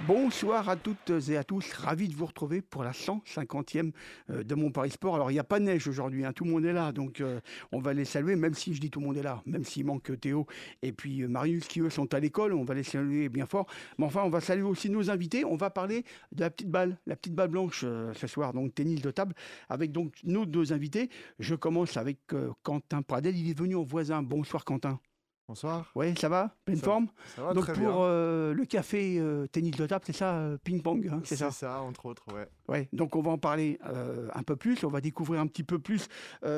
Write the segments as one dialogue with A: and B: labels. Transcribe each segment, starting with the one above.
A: Bonsoir à toutes et à tous, ravi de vous retrouver pour la 150e de Mon Paris Sport. Alors il n'y a pas de neige aujourd'hui, tout le monde est là, donc on va les saluer, même si je dis tout le monde est là, même s'il manque Théo et puis Marius qui eux sont à l'école, on va les saluer bien fort. Mais enfin on va saluer aussi nos invités, on va parler de la petite balle blanche ce soir, donc tennis de table, avec donc nos deux invités. Je commence avec Quentin Pradel, il est venu en voisin. Bonsoir Quentin.
B: Bonsoir.
A: Ouais, ça va? Pleine forme?
B: Ça va
A: donc
B: très
A: pour
B: bien.
A: le café tennis de table, c'est ça, ping-pong, c'est ça?
B: C'est ça, entre autres, ouais.
A: Ouais, donc on va en parler un peu plus, on va découvrir un petit peu plus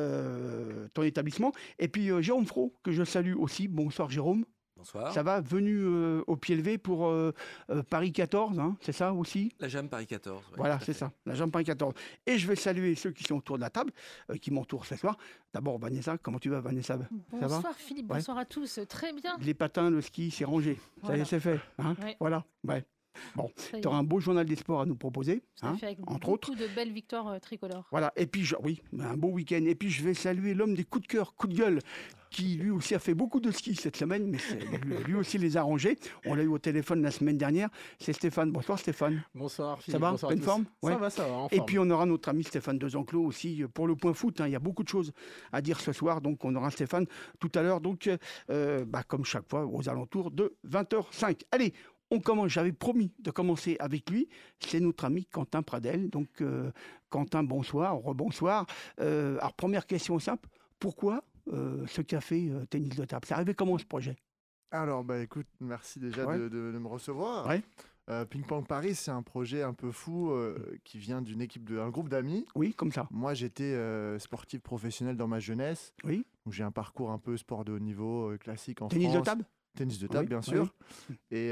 A: ton établissement. Et puis Jérôme Fro, que je salue aussi. Bonsoir Jérôme.
C: Bonsoir.
A: Ça va, venu au pied levé pour Paris 14, c'est ça aussi?
C: La Jam Paris 14. Ouais,
A: voilà, c'est ça, la Jam Paris 14. Et je vais saluer ceux qui sont autour de la table, qui m'entourent ce soir. D'abord Vanessa, comment tu vas Vanessa? Ça va?
D: Bonsoir Philippe, bonsoir à tous, très bien.
A: Les patins, le ski, c'est rangé. Ça y est, c'est fait.
D: Ouais.
A: Voilà, ouais. Bon, tu auras un beau journal des sports à nous proposer,
D: Avec
A: entre
D: beaucoup
A: autres.
D: de belles victoires tricolores.
A: Voilà, et puis, oui, un beau week-end. Et puis, je vais saluer l'homme des coups de cœur, coups de gueule, qui lui aussi a fait beaucoup de ski cette semaine, mais lui aussi les a rangés. On l'a eu au téléphone la semaine dernière. C'est Stéphane. Bonsoir Stéphane.
E: Bonsoir Philippe.
A: Ça va?
E: Bonsoir
A: Pleine forme? Ouais.
E: Ça va, en
A: Et
E: forme.
A: puis, on aura notre ami Stéphane Dezenclos aussi pour le point foot. Il y a beaucoup de choses à dire ce soir, donc on aura Stéphane tout à l'heure. Donc, comme chaque fois, aux alentours de 20h05. Allez, on commence, j'avais promis de commencer avec lui, c'est notre ami Quentin Pradel. Donc Quentin, bonsoir, rebonsoir. Alors première question simple, pourquoi ce café tennis de table? C'est arrivé comment ce projet?
B: Alors, écoute, merci déjà de me recevoir.
A: Ouais.
B: Ping Pong Paris, c'est un projet un peu fou qui vient d'une équipe, un groupe d'amis.
A: Oui, comme ça.
B: Moi, j'étais sportif professionnel dans ma jeunesse.
A: Oui.
B: Donc, j'ai un parcours un peu sport de haut niveau classique en
A: Tennis
B: France.
A: de table?
B: Tennis de table,
A: Oui,
B: bien sûr.
A: oui.
B: Et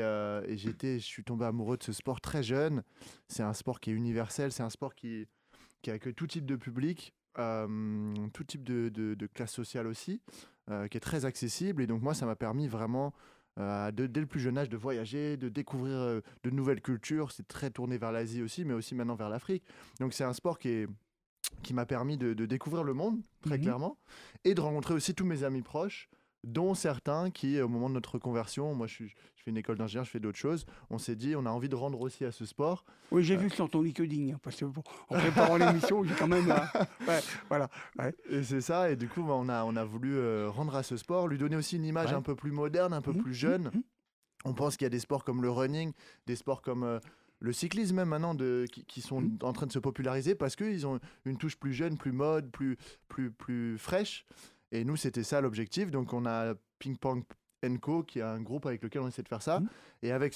B: je suis tombé amoureux de ce sport très jeune. C'est un sport qui est universel, c'est un sport qui accueille tout type de public, tout type de classe sociale aussi, qui est très accessible. Et donc moi, ça m'a permis vraiment, dès le plus jeune âge, de voyager, de découvrir de nouvelles cultures. C'est très tourné vers l'Asie aussi, mais aussi maintenant vers l'Afrique. Donc c'est un sport qui m'a permis de découvrir le monde, très clairement, et de rencontrer aussi tous mes amis proches, dont certains qui, au moment de notre conversion, moi je fais une école d'ingénieur, je fais d'autres choses, on s'est dit, on a envie de rendre aussi à ce sport.
A: Oui, j'ai vu sur ton LinkedIn, parce que en préparant l'émission, j'ai quand même... voilà. Ouais.
B: Et c'est ça, et du coup, on a voulu rendre à ce sport, lui donner aussi une image un peu plus moderne, un peu plus jeune. On pense qu'il y a des sports comme le running, des sports comme... le cyclisme même maintenant qui sont en train de se populariser parce qu'ils ont une touche plus jeune, plus mode, plus fraîche. Et nous, c'était ça l'objectif. Donc, on a Ping Pong Co, qui est un groupe avec lequel on essaie de faire ça. Et avec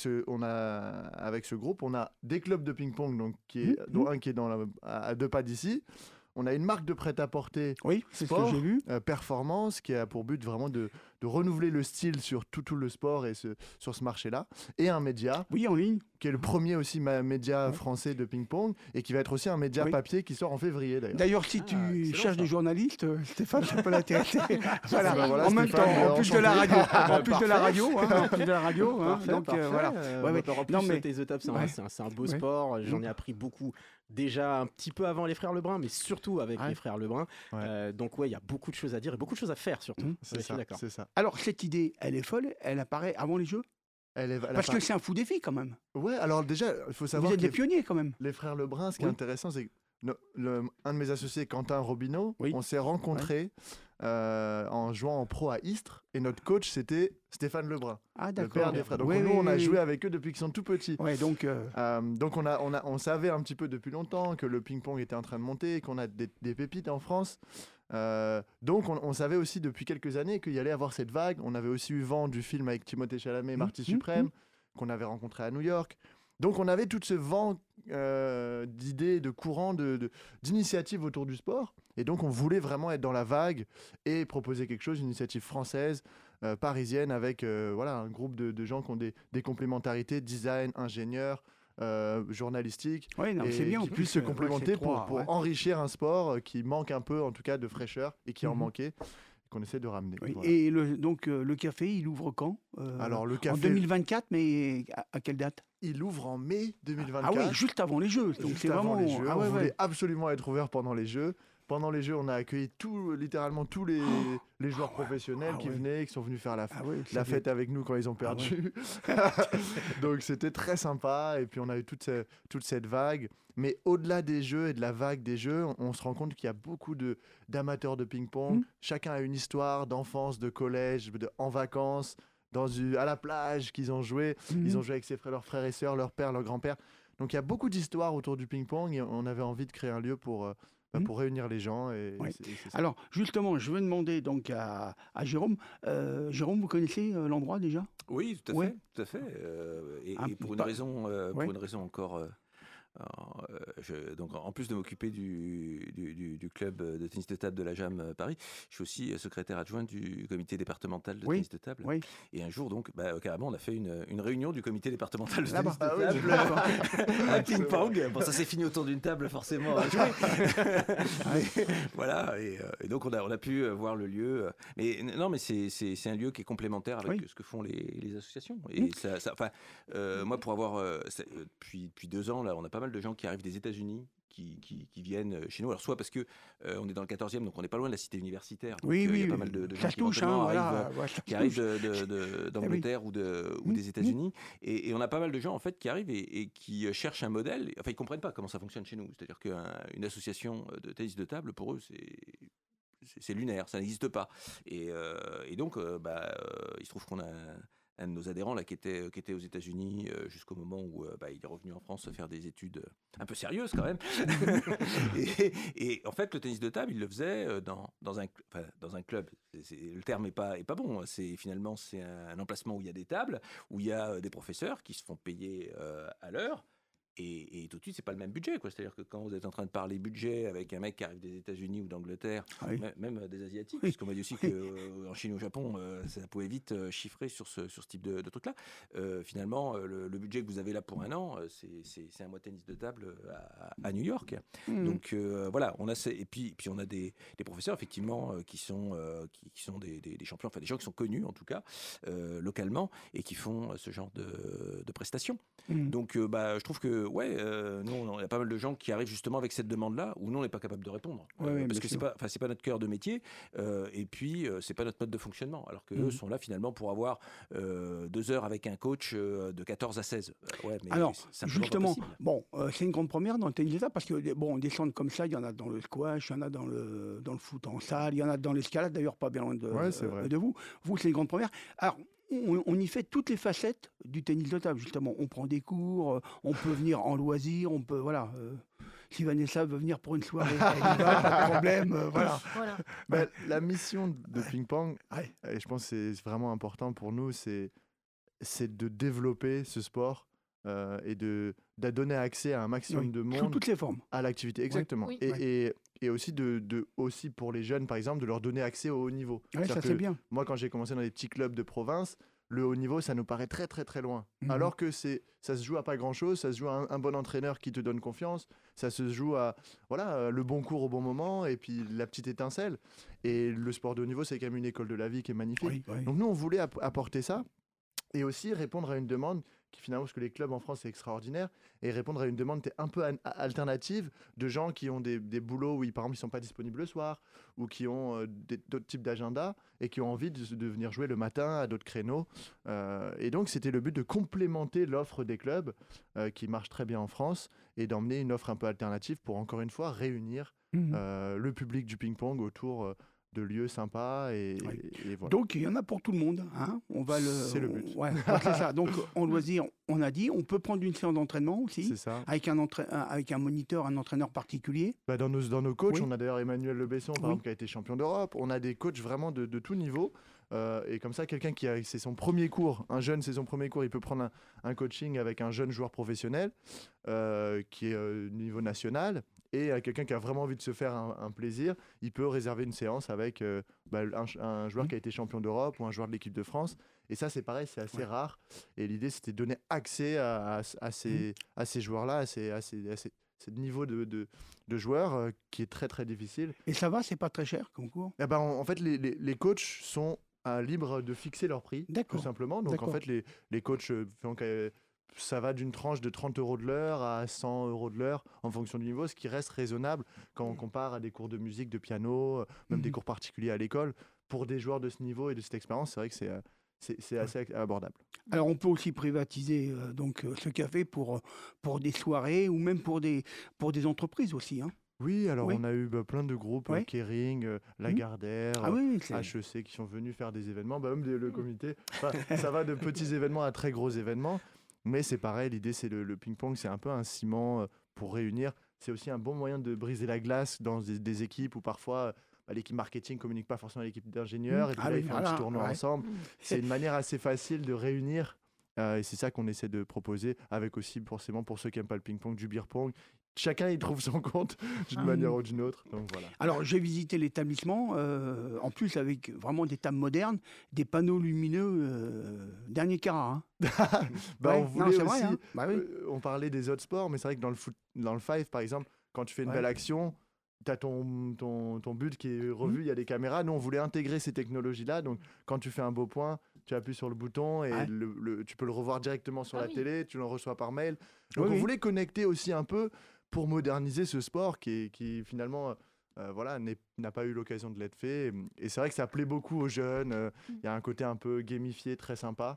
B: ce groupe, on a des clubs de ping-pong, dont un qui est à 2 pas d'ici. On a une marque de prêt-à-porter,
A: oui, c'est
B: sport,
A: ce que j'ai vu.
B: Performance, qui a pour but vraiment de renouveler le style sur tout le sport et sur ce marché-là. Et un média,
A: oui, en ligne,
B: qui est le premier aussi média français de ping-pong et qui va être aussi un média papier qui sort en février d'ailleurs.
A: D'ailleurs, si tu cherches des journalistes, Stéphane, ça peut l'intéresser. Voilà, en même
B: Stéphane,
A: temps, en plus de la radio. En plus de la radio.
E: Parfait,
A: Donc
E: parfait.
A: voilà.
E: En plus, Tennis de table, c'est un beau
A: Ouais.
E: sport. J'en ai appris beaucoup déjà un petit peu avant les frères Lebrun, mais surtout avec les frères Lebrun. Donc il y a beaucoup de choses à dire et beaucoup de choses à faire surtout.
B: C'est ça.
A: Alors cette idée, elle est folle, elle apparaît avant les Jeux? Parce que c'est un fou défi quand même.
B: Ouais, alors déjà, il faut savoir
A: vous êtes des pionniers quand même.
B: Les frères Lebrun, ce qui est intéressant, c'est que un de mes associés, Quentin Robineau, on s'est rencontrés en jouant en pro à Istres et notre coach, c'était Stéphane Lebrun, le père des frères. Donc nous, on a joué avec eux depuis qu'ils sont tout petits.
A: Ouais, donc
B: on savait un petit peu depuis longtemps que le ping-pong était en train de monter, qu'on a des pépites en France. Donc on savait aussi depuis quelques années qu'il y allait avoir cette vague. On avait aussi eu vent du film avec Timothée Chalamet et Marty Suprême qu'on avait rencontré à New York. Donc on avait tout ce vent d'idées, de courants, d'initiatives autour du sport. Et donc on voulait vraiment être dans la vague et proposer quelque chose, une initiative française, parisienne, avec un groupe de gens qui ont des complémentarités, design, ingénieurs, journalistiques,
A: c'est bien,
B: qui puissent se complémenter pour enrichir un sport qui manque un peu en tout cas de fraîcheur et qui en manquait, qu'on essaie de ramener.
A: Oui.
B: Voilà.
A: Et le café, il ouvre quand?
B: Alors le café,
A: en 2024, mais à quelle date?
B: il ouvre en mai 2024.
A: Ah oui, juste avant les Jeux. Donc
B: Juste
A: c'est
B: avant
A: vraiment
B: les Jeux. On voulait absolument être ouvert pendant les Jeux pendant les Jeux, on a accueilli littéralement tous les joueurs professionnels qui venaient, qui sont venus faire la fête avec nous quand ils ont perdu. Donc c'était très sympa. Et puis on a eu toute cette vague. Mais au-delà des Jeux et de la vague des Jeux, on se rend compte qu'il y a beaucoup d'amateurs de ping-pong. Chacun a une histoire d'enfance, de collège, en vacances, à la plage qu'ils ont joué. Ils ont joué avec leurs frères et sœurs, leur père, leur grand-père. Donc il y a beaucoup d'histoires autour du ping-pong et on avait envie de créer un lieu pour réunir les gens. C'est ça.
A: Alors justement, je veux demander donc à Jérôme. Jérôme, vous connaissez l'endroit déjà ?
C: Oui, tout à fait. Et pour une raison encore... donc, en plus de m'occuper du club de tennis de table de la JAM Paris, je suis aussi secrétaire adjoint du comité départemental de tennis de table. Oui. Et un jour, donc, carrément, on a fait une réunion du comité départemental de tennis de table à ping-pong. Bon, ça s'est fini autour d'une table, forcément. Voilà. Et donc, on a pu voir le lieu. Mais non, mais c'est un lieu qui est complémentaire avec ce que font les associations. Et moi, pour avoir depuis 2 ans, là, on a pas mal de gens qui arrivent des États-Unis qui viennent chez nous. Alors soit parce que on est dans le 14e, donc on n'est pas loin de la cité universitaire. Donc, il y a pas mal de gens qui arrivent d'Angleterre ou des États-Unis. Et on a pas mal de gens en fait qui arrivent et qui cherchent un modèle. Enfin, ils comprennent pas comment ça fonctionne chez nous. C'est-à-dire qu'une association de tennis de table, pour eux, c'est lunaire, ça n'existe pas. Et donc, il se trouve qu'on a un de nos adhérents là, qui était aux États-Unis jusqu'au moment où il est revenu en France faire des études un peu sérieuses quand même. et en fait, le tennis de table, il le faisait dans un club. Le terme est pas bon. Finalement, c'est un emplacement où il y a des tables, où il y a des professeurs qui se font payer à l'heure. Et tout de suite, c'est pas le même budget, quoi. C'est-à-dire que quand vous êtes en train de parler budget avec un mec qui arrive des États-Unis ou d'Angleterre, même des Asiatiques, parce qu'on m'a dit aussi qu'en Chine ou au Japon, ça pouvait vite chiffrer sur ce type de truc-là. Finalement, le budget que vous avez là pour un an, c'est un mois de tennis de table à New York. Donc voilà, on a et puis on a des professeurs effectivement qui sont des champions, enfin des gens qui sont connus en tout cas localement et qui font ce genre de prestations. Donc je trouve que nous, il y a pas mal de gens qui arrivent justement avec cette demande-là, où nous, on n'est pas capable de répondre. Parce que c'est pas notre cœur de métier, et puis c'est pas notre mode de fonctionnement. Alors qu'eux sont là finalement pour avoir 2 heures avec un coach de 14 à 16. Mais
A: alors, justement, c'est une grande première dans le tennis de table, parce que des centres comme ça, il y en a dans le squash, il y en a dans le foot en salle, il y en a dans l'escalade, d'ailleurs, pas bien loin de vous. Vous, c'est une grande première. Alors, on y fait toutes les facettes du tennis de table, justement. On prend des cours, on peut venir en loisir, on peut, si Vanessa veut venir pour une soirée, elle y va, pas de problème, voilà.
B: La mission de ping-pong, et je pense que c'est vraiment important pour nous, c'est de développer ce sport et de donner accès à un maximum de monde.
A: Sous toutes les formes.
B: À l'activité, exactement. Oui. Et aussi, aussi pour les jeunes, par exemple, de leur donner accès au haut niveau.
A: Oui, ça c'est bien.
B: Moi, quand j'ai commencé dans les petits clubs de province, le haut niveau, ça nous paraît très, très, très loin. Alors que ça se joue à pas grand-chose, ça se joue à un bon entraîneur qui te donne confiance, ça se joue à le bon cours au bon moment et puis la petite étincelle. Et le sport de haut niveau, c'est quand même une école de la vie qui est magnifique. Oui. Donc nous, on voulait apporter ça et aussi répondre à une demande qui finalement, parce que les clubs en France, c'est extraordinaire, et répondre à une demande un peu alternative de gens qui ont des boulots où, par exemple, ils ne sont pas disponibles le soir, ou qui ont d'autres types d'agenda, et qui ont envie de venir jouer le matin à d'autres créneaux. Et donc, c'était le but de complémenter l'offre des clubs, qui marche très bien en France, et d'emmener une offre un peu alternative pour, encore une fois, réunir le public du ping-pong autour de lieux sympas et voilà.
A: Donc il y en a pour tout le monde, hein.
B: C'est le but.
A: C'est ça. Donc en loisir, on a dit, on peut prendre une séance d'entraînement aussi.
B: C'est ça.
A: Avec un moniteur, un entraîneur particulier.
B: Dans nos coachs, on a d'ailleurs Emmanuel Le Besson, par exemple, qui a été champion d'Europe. On a des coachs vraiment de tout niveau. Et comme ça, quelqu'un c'est son premier cours, un jeune, c'est son premier cours, il peut prendre un coaching avec un jeune joueur professionnel qui est niveau national. Et à quelqu'un qui a vraiment envie de se faire un plaisir, il peut réserver une séance avec un joueur qui a été champion d'Europe ou un joueur de l'équipe de France. Et ça, c'est pareil, c'est assez rare. Et l'idée, c'était de donner accès à ces joueurs-là, à ce niveau de joueurs qui est très, très difficile.
A: Et ça va, c'est pas très cher comme cours ?
B: En fait, les coachs sont libres de fixer leur prix, tout simplement. Donc, en fait, les coachs ça va d'une tranche de 30 € de l'heure à 100 € de l'heure en fonction du niveau, ce qui reste raisonnable quand on compare à des cours de musique, de piano, même des cours particuliers à l'école. Pour des joueurs de ce niveau et de cette expérience, c'est vrai que c'est assez abordable.
A: Alors on peut aussi privatiser ce café pour des soirées ou même pour des entreprises aussi. Hein.
B: Oui, alors on a eu plein de groupes, Kering, Lagardère, HEC qui sont venus faire des événements, même le comité. Enfin, ça va de petits événements à très gros événements, mais c'est pareil, l'idée c'est le ping-pong, c'est un peu un ciment pour réunir. C'est aussi un bon moyen de briser la glace dans des équipes où parfois l'équipe marketing ne communique pas forcément à l'équipe d'ingénieurs, et puis là ils font un petit tournoi ensemble. C'est une manière assez facile de réunir, et c'est ça qu'on essaie de proposer, avec aussi forcément pour ceux qui n'aiment pas le ping-pong, du beer pong. Chacun y trouve son compte d'une manière ou d'une autre. Donc, voilà.
A: Alors j'ai visité l'établissement, en plus avec vraiment des tables modernes, des panneaux lumineux dernier carat. Hein.
B: On voulait aussi,
A: vrai, hein.
B: On parlait des autres sports, mais c'est vrai que dans le five par exemple, quand tu fais une belle action, tu as ton but qui est revu, il y a des caméras. Nous, on voulait intégrer ces technologies-là. Donc, quand tu fais un beau point, tu appuies sur le bouton et tu peux le revoir directement sur la télé, tu le reçois par mail. Donc, on voulait connecter aussi un peu pour moderniser ce sport qui finalement n'a pas eu l'occasion de l'être fait. Et c'est vrai que ça plaît beaucoup aux jeunes. Il y a un côté un peu gamifié, très sympa.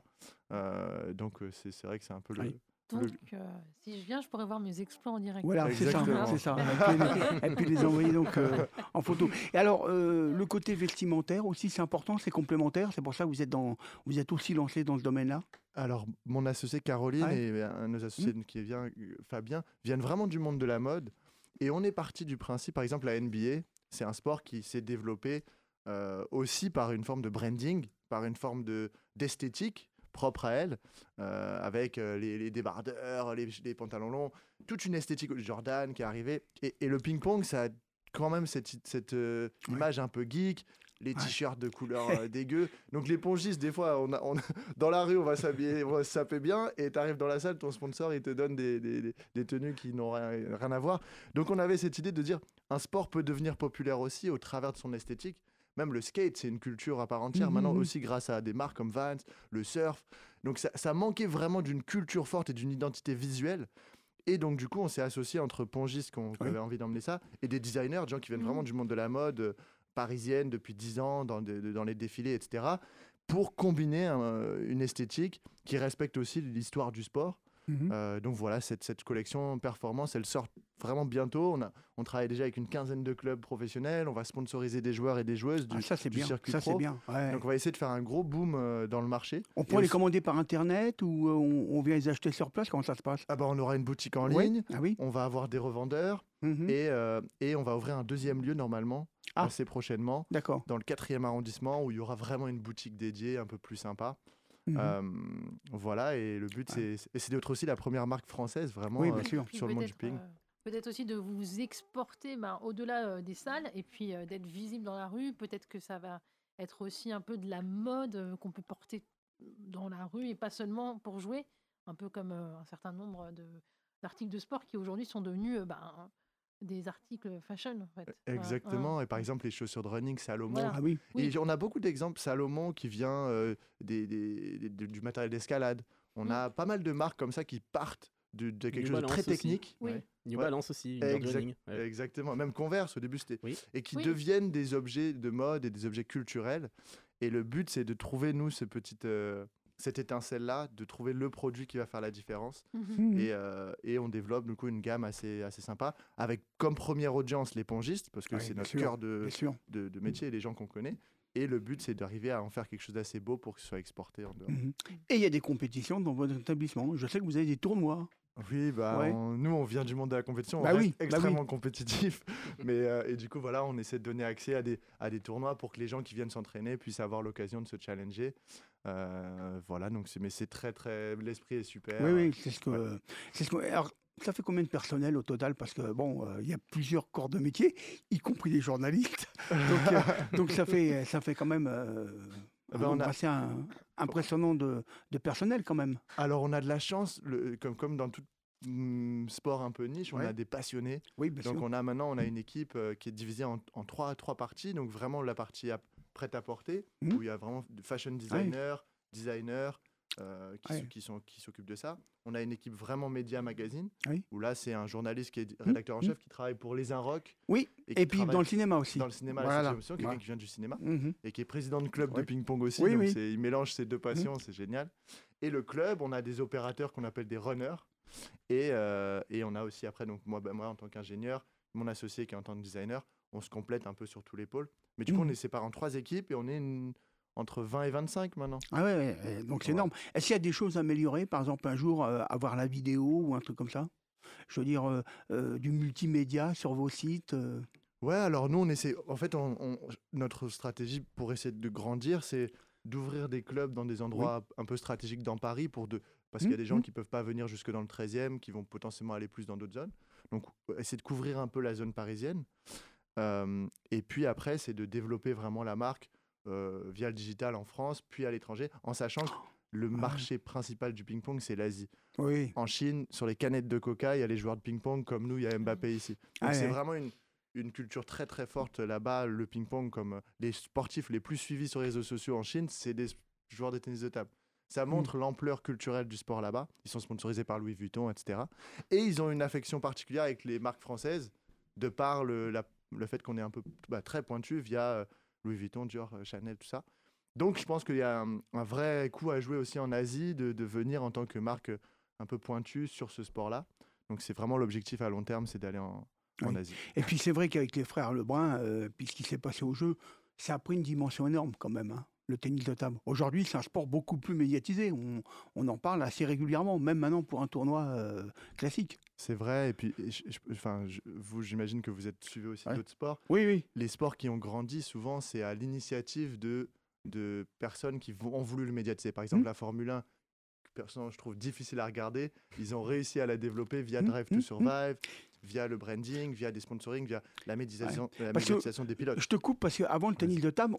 B: Donc, c'est vrai que c'est un peu
D: Donc, si je viens, je pourrais voir mes exploits en direct.
A: Voilà, c'est ça. Et puis les envoyer en photo. Et alors, le côté vestimentaire aussi, c'est important, c'est complémentaire. C'est pour ça que vous êtes aussi lancé dans ce domaine-là.
B: Alors, mon associé Caroline et un de nos associés qui vient, Fabien, viennent vraiment du monde de la mode. Et on est parti du principe, par exemple, la NBA, c'est un sport qui s'est développé aussi par une forme de branding, par une forme d'esthétique propre à elle, avec les débardeurs, les pantalons longs, toute une esthétique Jordan qui est arrivée. Et le ping-pong, ça a quand même cette image un peu geek, les t-shirts de couleur dégueu. Donc les pongistes, des fois, dans la rue, on va s'habiller, on va se saper bien, et tu arrives dans la salle, ton sponsor, il te donne des tenues qui n'ont rien à voir. Donc on avait cette idée de dire, un sport peut devenir populaire aussi au travers de son esthétique. Même le skate, c'est une culture à part entière. Maintenant aussi grâce à des marques comme Vans, le surf. Donc ça manquait vraiment d'une culture forte et d'une identité visuelle. Et donc du coup, on s'est associé entre pongistes qui avaient envie d'emmener ça et des designers, des gens qui viennent vraiment du monde de la mode parisienne depuis 10 ans, dans les défilés, etc. pour combiner une esthétique qui respecte aussi l'histoire du sport. Donc voilà, cette collection performance, elle sort vraiment bientôt. On travaille déjà avec une quinzaine de clubs professionnels. On va sponsoriser des joueurs et des joueuses du circuit pro.
A: C'est bien. Ouais.
B: Donc on va essayer de faire un gros boom dans le marché.
A: On pourrait les commander par internet ou on vient les acheter sur place? Comment ça se passe?
B: On aura une boutique en ligne.
A: Oui.
B: On va avoir des revendeurs et on va ouvrir un deuxième lieu normalement assez prochainement.
A: D'accord.
B: Dans le 4e arrondissement où il y aura vraiment une boutique dédiée un peu plus sympa. Voilà, et le but c'est d'être aussi la première marque française vraiment sur le monde du ping.
D: Peut-être aussi de vous exporter au-delà des salles et puis d'être visible dans la rue. Peut-être que ça va être aussi un peu de la mode qu'on peut porter dans la rue et pas seulement pour jouer. Un peu comme un certain nombre d'articles de sport qui aujourd'hui sont devenus des articles fashion en fait.
B: Exactement, et par exemple les chaussures de running Salomon.
A: Voilà.
B: Et on a beaucoup d'exemples. Salomon qui vient du matériel d'escalade. On a pas mal de marques comme ça qui partent de quelque chose de très technique.
E: New Balance aussi, une running.
B: Exactement, même Converse au début c'était. Et qui deviennent des objets de mode et des objets culturels. Et le but c'est de trouver nous cette étincelle-là, de trouver le produit qui va faire la différence. Et on développe du coup une gamme assez sympa, avec comme première audience les pongistes, parce que c'est notre cœur de métier et les gens qu'on connaît. Et le but, c'est d'arriver à en faire quelque chose d'assez beau pour que ce soit exporté en dehors.
A: Et il y a des compétitions dans votre établissement. Je sais que vous avez des tournois.
B: Oui, nous, on vient du monde de la compétition, on reste extrêmement compétitif. Et du coup, voilà, on essaie de donner accès à des tournois pour que les gens qui viennent s'entraîner puissent avoir l'occasion de se challenger. Voilà, donc c'est très, très... L'esprit est super.
A: Oui, c'est ce que... Alors, ça fait combien de personnel au total? Parce que il y a plusieurs corps de métier, y compris les journalistes. Donc ça fait quand même assez impressionnant de personnel quand même.
B: Alors on a de la chance, comme dans tout sport un peu niche, on a des passionnés.
A: Oui, bien sûr.
B: Donc on a une équipe qui est divisée en trois parties. Donc vraiment la partie prête à porter, où il y a vraiment fashion designer, qui s'occupent de ça. On a une équipe vraiment média magazine,
A: Oui.
B: où là, c'est un journaliste qui est rédacteur en chef qui travaille pour Les Inrocks.
A: Oui, et puis dans le cinéma aussi.
B: Dans le cinéma,
A: Voilà.
B: la section, quelqu'un qui vient du cinéma
A: Mhm.
B: et qui est président de club de
A: Oui.
B: ping-pong aussi.
A: Oui,
B: donc
A: oui.
B: il mélange ces deux passions, c'est génial. Et le club, on a des opérateurs qu'on appelle des runners. Et on a aussi après, donc moi en tant qu'ingénieur, mon associé qui est en tant que designer, on se complète un peu sur tous les pôles. Mais du coup, on est séparés en 3 équipes et on est entre 20 et 25 maintenant.
A: Ah ouais, donc c'est énorme. Est-ce qu'il y a des choses à améliorer, par exemple un jour avoir la vidéo ou un truc comme ça? Je veux dire du multimédia sur vos sites.
B: Ouais, alors nous, on essaie. En fait, notre stratégie pour essayer de grandir, c'est d'ouvrir des clubs dans des endroits un peu stratégiques dans Paris parce qu'il y a des gens qui ne peuvent pas venir jusque dans le 13e, qui vont potentiellement aller plus dans d'autres zones. Donc, essayer de couvrir un peu la zone parisienne. Et puis après, c'est de développer vraiment la marque via le digital en France, puis à l'étranger, en sachant que le marché principal du ping-pong, c'est l'Asie.
A: Oui.
B: En Chine, sur les canettes de Coca, il y a les joueurs de ping-pong comme nous, il y a Mbappé ici. Donc c'est vraiment une culture très très forte là-bas. Le ping-pong, comme les sportifs les plus suivis sur les réseaux sociaux en Chine, c'est des joueurs de tennis de table. Ça montre l'ampleur culturelle du sport là-bas. Ils sont sponsorisés par Louis Vuitton, etc. Et ils ont une affection particulière avec les marques françaises, de par le fait qu'on est un peu très pointu via Louis Vuitton, Dior, Chanel, tout ça. Donc je pense qu'il y a un vrai coup à jouer aussi en Asie de venir en tant que marque un peu pointue sur ce sport-là. Donc c'est vraiment l'objectif à long terme, c'est d'aller en Asie.
A: Et puis c'est vrai qu'avec les frères Lebrun, puis ce qui s'est passé au jeu, ça a pris une dimension énorme quand même, hein, le tennis de table. Aujourd'hui, c'est un sport beaucoup plus médiatisé. On en parle assez régulièrement, même maintenant pour un tournoi classique.
B: C'est vrai, et puis j'imagine que vous êtes suivi aussi d'autres sports.
A: Oui, oui.
B: Les sports qui ont grandi, souvent, c'est à l'initiative de personnes qui ont voulu le médiatiser. Par exemple, la Formule 1, personnellement, je trouve difficile à regarder. Ils ont réussi à la développer via Drive to Survive, via le branding, via des sponsoring, via la médiatisation des pilotes.
A: Je te coupe parce qu'avant le tennis de table,